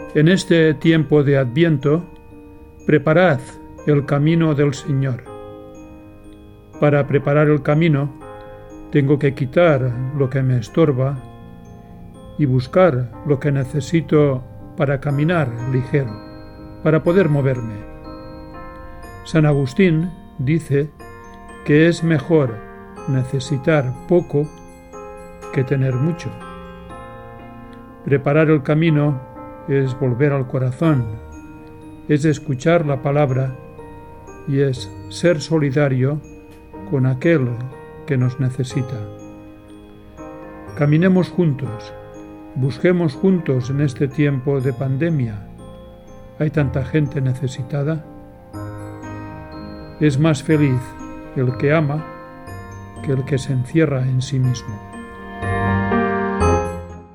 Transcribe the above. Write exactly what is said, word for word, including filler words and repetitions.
En este tiempo de Adviento, preparad el camino del Señor. Para preparar el camino, tengo que quitar lo que me estorba y buscar lo que necesito para caminar ligero, para poder moverme. San Agustín dice que es mejor necesitar poco que tener mucho. Preparar el camino es volver al corazón, es escuchar la palabra y es ser solidario con aquel que nos necesita. Caminemos juntos, busquemos juntos en este tiempo de pandemia. Hay tanta gente necesitada. Es más feliz el que ama que el que se encierra en sí mismo.